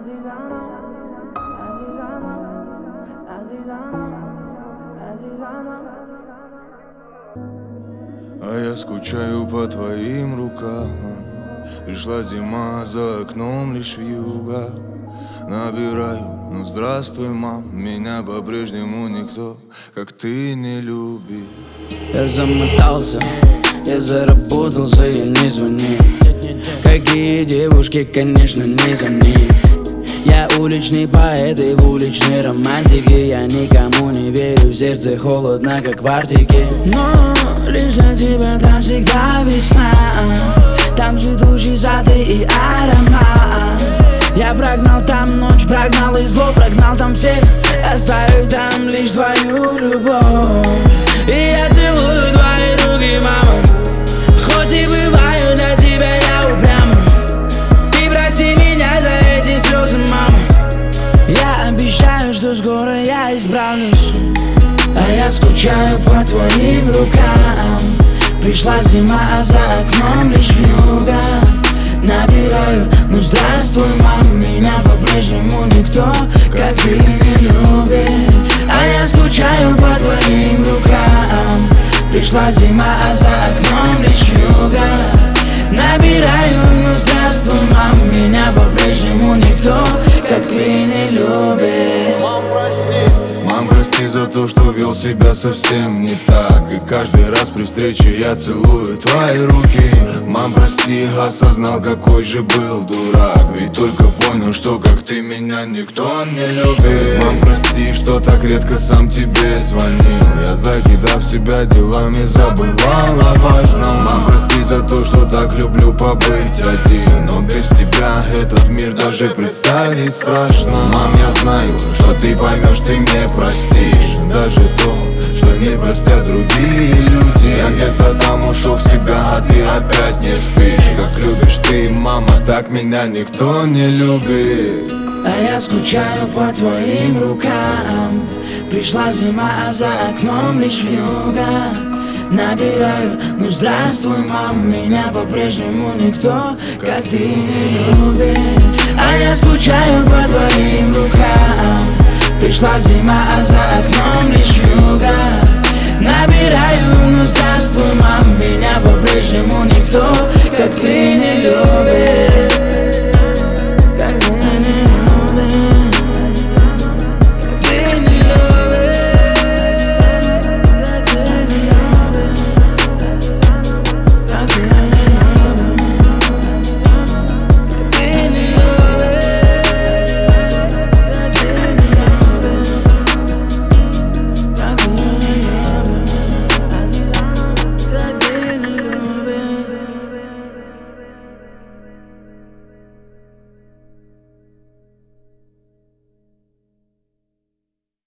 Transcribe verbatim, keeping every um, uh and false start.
А я скучаю по твоим рукам. Пришла зима, за окном лишь вьюга. Набираю, ну здравствуй, мам. Меня по-прежнему никто, как ты, не любит. Я замотался, я заработался, я не звоню. Какие девушки, конечно, не за них. Я уличный поэт и в уличной романтике. Я никому не верю, в сердце холодно, как в Арктике. Но лишь для тебя там всегда весна. Там цветущий сад и аромат. Я прогнал там ночь, прогнал и зло, прогнал там всех. Оставив там лишь твою любовь. И я целую твои руки, мама. Хоть и бываю для тебя я упряма. Ты прости меня за эти слезы, мама. Я обещаю, что скоро я исправлюсь. А я скучаю по твоим рукам. Пришла зима, а за окном лишь вьюга. Набираю, ну здравствуй, мам. Меня по-прежнему никто, как ты, не любит. А я скучаю по твоим рукам. Пришла зима, а за окном лишь вьюга. Набираю, ну здравствуй, мам. Меня по-прежнему никто, как ты, не любит. Мам, прости за то, что вел себя совсем не так. И каждый раз при встрече я целую твои руки. Мам, прости, осознал, какой же был дурак. Ведь только понял, что как ты меня никто не любит. Мам, прости, что так редко сам тебе звонил. Я, закидав себя делами, забывал о важном. Мам, прости за то, что так люблю побыть один. Но без тебя этот мир даже представить страшно. Мам, я знаю, что ты поймешь, ты мне простишь даже то, что не простят другие люди. Я где-то там ушел в себя, а ты опять не спишь. Как любишь ты, мама, так меня никто не любит. А я скучаю по твоим рукам. Пришла зима, а за окном лишь вьюга. Набираю, ну здравствуй, мам. Меня по-прежнему никто, как ты, не любит. А я скучаю по твоим рукам. Пришла зима, а за окном лишь вьюга. Набираю, ну здравствуй, мам. Меня по-прежнему никто, как ты, не любит.